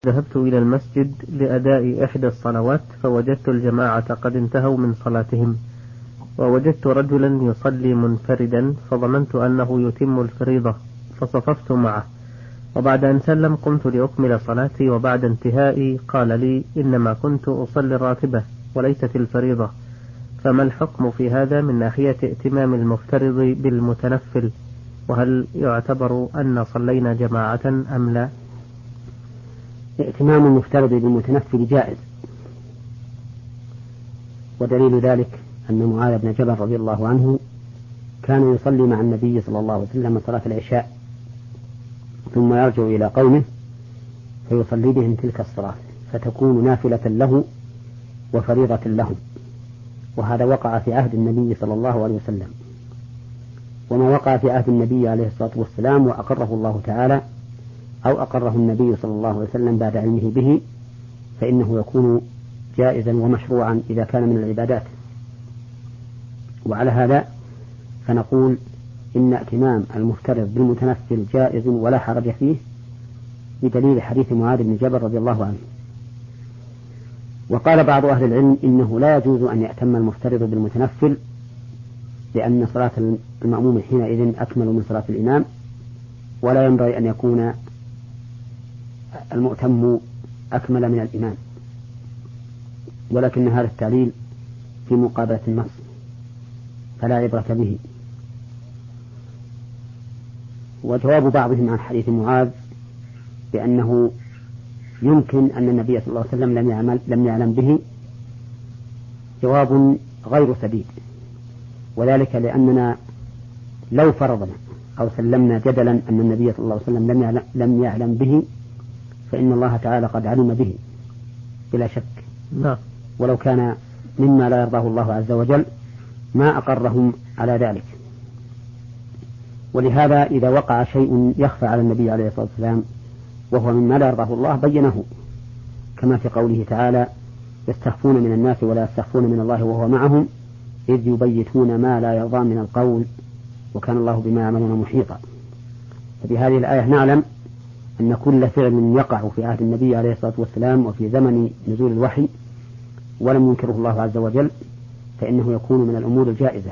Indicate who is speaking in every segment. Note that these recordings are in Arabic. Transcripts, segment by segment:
Speaker 1: ذهبت إلى المسجد لأداء إحدى الصلوات فوجدت الجماعة قد انتهوا من صلاتهم، ووجدت رجلا يصلي منفردا فظننت أنه يتم الفريضة فصففت معه، وبعد أن سلم قمت لأكمل صلاتي، وبعد انتهائي قال لي إنما كنت أصلي الراتبة وليست الفريضة، فما الحكم في هذا من ناحية ائتمام المفترض بالمتنفل؟ وهل يعتبر أن صلينا جماعة أم لا؟
Speaker 2: ائتمام المفترض بالمتنفل جائز، ودليل ذلك أن معاذ بن جبل رضي الله عنه كان يصلي مع النبي صلى الله عليه وسلم صلاة العشاء ثم يرجع إلى قومه فيصلي بهم تلك الصلاة فتكون نافلة له وفريضة لهم، وهذا وقع في عهد النبي صلى الله عليه وسلم. وما وقع في عهد النبي عليه الصلاة والسلام وأقره الله تعالى أو أقره النبي صلى الله عليه وسلم بعد علمه به فإنه يكون جائزا ومشروعا إذا كان من العبادات. وعلى هذا فنقول إن ائتمام المفترض بالمتنفل جائز ولا حرج فيه بدليل حديث معاذ بن جبل رضي الله عنه. وقال بعض أهل العلم إنه لا يجوز أن يأتم المفترض بالمتنفل، لأن صلاة المأموم حينئذ أكمل من صلاة الإمام، ولا ينبغي أن يكون المؤتم أكمل من الإمام، ولكن هذا التعليل في مقابلة النص فلا عبرة به. وجواب بعضهم عن حديث معاذ بأنه يمكن أن النبي صلى الله عليه وسلم لم يعلم به جواب غير سديد، وذلك لأننا لو فرضنا أو سلمنا جدلا أن النبي صلى الله عليه وسلم لم يعلم به فإن الله تعالى قد علم به بلا شك.
Speaker 1: لا.
Speaker 2: ولو كان مما لا يرضاه الله عز وجل ما أقرهم على ذلك. ولهذا إذا وقع شيء يخفى على النبي عليه الصلاة والسلام وهو مما لا يرضاه الله بينه، كما في قوله تعالى يستخفون من الناس ولا يستخفون من الله وهو معهم إذ يبيتون ما لا يرضى من القول وكان الله بما يعملون محيطا. فبهذه الآية نعلم أن كل فعل يقع في عهد النبي عليه الصلاة والسلام وفي زمن نزول الوحي ولم ينكره الله عز وجل فإنه يكون من الأمور الجائزة.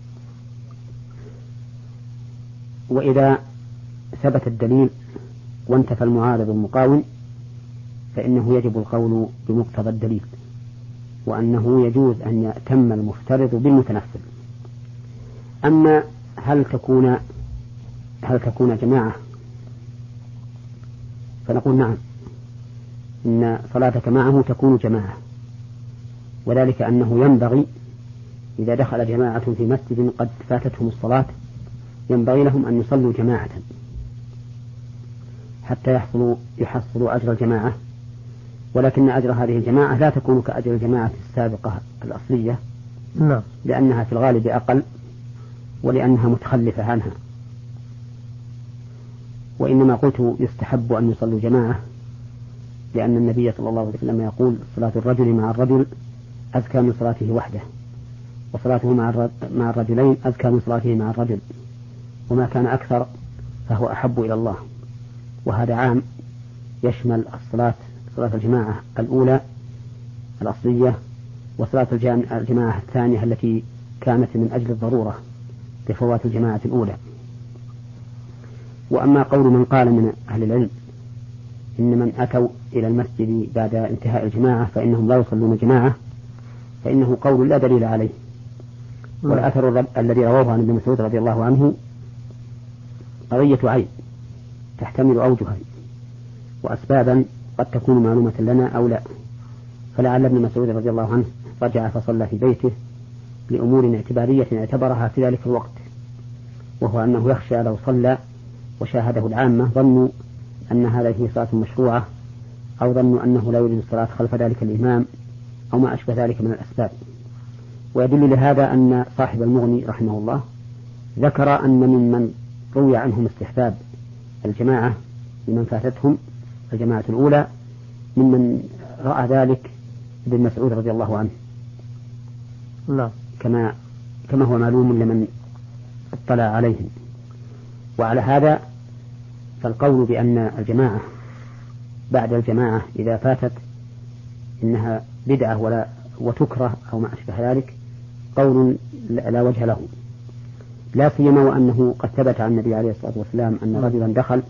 Speaker 2: وإذا ثبت الدليل وانتفى المعارض المقاوم فإنه يجب القول بمقتضى الدليل، وأنه يجوز أن يأتم المفترض بالمتنفل. أما هل تكون جماعة، فنقول نعم إن صلاتك معه تكون جماعة، وذلك أنه ينبغي إذا دخل جماعة في مسجد قد فاتتهم الصلاة ينبغي لهم أن يصلوا جماعة حتى يحصلوا أجر الجماعة، ولكن أجر هذه الجماعة لا تكون كأجر الجماعة السابقة الأصلية، لأنها في الغالب أقل ولأنها متخلفة عنها. وإنما قلت يستحب أن يصلوا جماعة لأن النبي صلى الله عليه وسلم يقول صلاة الرجل مع الرجل أزكى من صلاته وحده، وصلاته مع الرجلين أزكى من صلاته مع الرجل، وما كان أكثر فهو أحب إلى الله. وهذا عام يشمل صلاة الجماعة الأولى الأصلية وصلاة الجماعة الثانية التي كانت من أجل الضرورة لفوات الجماعة الأولى. وأما قول من قال من أهل العلم إن من أتوا إلى المسجد بعد انتهاء الجماعة فإنهم لا يصلون جماعة فإنه قول لا دليل عليه. والأثر الذي رواه عن ابن مسعود رضي الله عنه قضية عين تحتمل أوجها وأسبابا قد تكون معلومة لنا أو لا، فلعل ابن مسعود رضي الله عنه رجع فصلى في بيته لأمور اعتبارية اعتبرها في ذلك الوقت، وهو أنه يخشى لو صلى وشاهده العامة ظنوا أن هذه صلاة مشروعة أو ظنوا أنه لا يريد الصلاة خلف ذلك الإمام أو ما أشبه ذلك من الأسباب. ويدل لهذا أن صاحب المغني رحمه الله ذكر أن ممن روي عنهم استحباب الجماعة لمن فاتتهم الجماعة الأولى ممن رأى ذلك ابن مسعود رضي الله عنه،
Speaker 1: لا.
Speaker 2: كما هو معلوم لمن اطلع عليهم. وعلى هذا فالقول بأن الجماعة بعد الجماعة إذا فاتت إنها بدعة وتكره أو ما أشبه ذلك قول لا وجه له، لا سيما وأنه قد ثبت عن النبي عليه الصلاة والسلام أن رجلا دخل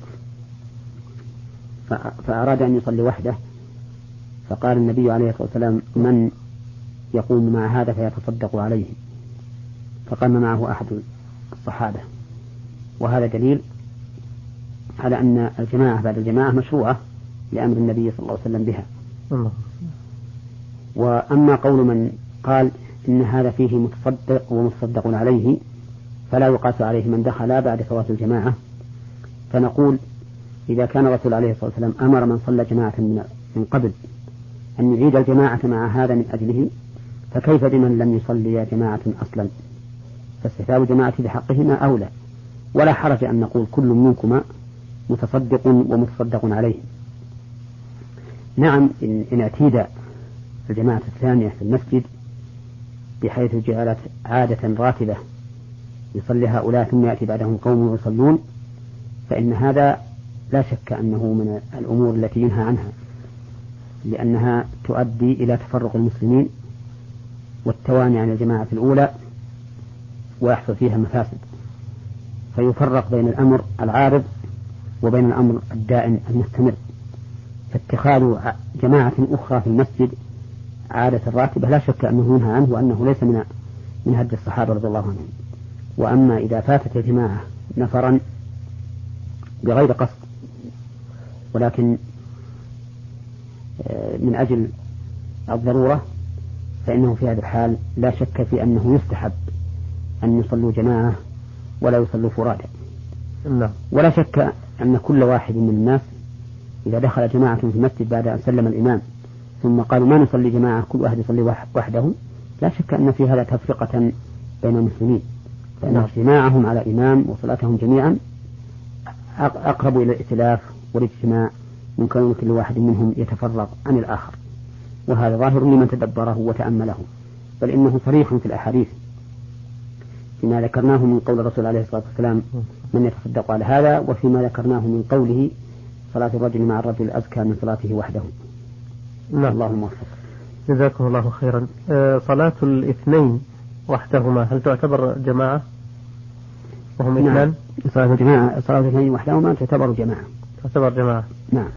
Speaker 2: فأراد أن يصلي وحده، فقال النبي عليه الصلاة والسلام: من يقوم مع هذا فيتصدق عليه؟ فقام معه أحد الصحابة. وهذا دليل على أن الجماعة بعد الجماعة مشروعة لأمر النبي صلى الله عليه وسلم بها. وأما قول من قال إن هذا فيه متصدق ومتصدق عليه فلا يقاس عليه من دخل بعد فوات الجماعة، فنقول: إذا كان الرسول عليه الصلاة والسلام أمر من صلى جماعة من قبل أن يعيد الجماعة مع هذا من أجله، فكيف بمن لم يصلي جماعة أصلا؟ فاستحباب جماعة بحقهما أولى، ولا حرج أن نقول كل منكما متصدق ومتصدق عليه. نعم، إن اعتيد الجماعة الثانية في المسجد بحيث جعلت عادة راتبة يصلي هؤلاء ثم يأتي بعدهم قوم يصلون، فإن هذا لا شك أنه من الأمور التي ينهى عنها، لأنها تؤدي إلى تفرق المسلمين والتواني عن الجماعة الأولى، ويحصل فيها مفاسد، فيفرق بين الأمر العارض وبين الأمر الدائم المستمر. فاتخاذ جماعة أخرى في المسجد عادة راتبة لا شك أنه ينهى عنه، وأنه ليس من هدي الصحابة رضي الله عنهم. وأما إذا فاتت الجماعة نفرا بغير قصد ولكن من أجل الضرورة، فإنه في هذا الحال لا شك في أنه يستحب أن يصلوا جماعة ولا يصلوا فرادى. ولا شك أن كل واحد من الناس إذا دخل جماعة في المسجد بعد أن سلم الإمام ثم قالوا ما نصلي جماعة كل واحد يصلي وحده، لا شك أن في هذا تفرقة بين المسلمين، فإن اجتماعهم على إمام وصلاتهم جميعا أقرب إلى الائتلاف والاجتماع من كون كل واحد منهم يتفرق عن الآخر. وهذا ظاهر لمن تدبره وتأمله، بل إنه صريح في الأحاديث فيما ذكرناه من قول الرسول عليه الصلاة والسلام: من يتصدق على هذا، وفيما ذكرناه من قوله: صلاة الرجل مع الرجل أزكى من صلاته وحده. اللهم موفق.
Speaker 1: جزاكم الله خيرا. صلاة الاثنين وحدهما هل تعتبر جماعة وهم اثنان؟
Speaker 2: صلاة الاثنين وحدهما تعتبر جماعة.
Speaker 1: تعتبر جماعة.
Speaker 2: نعم.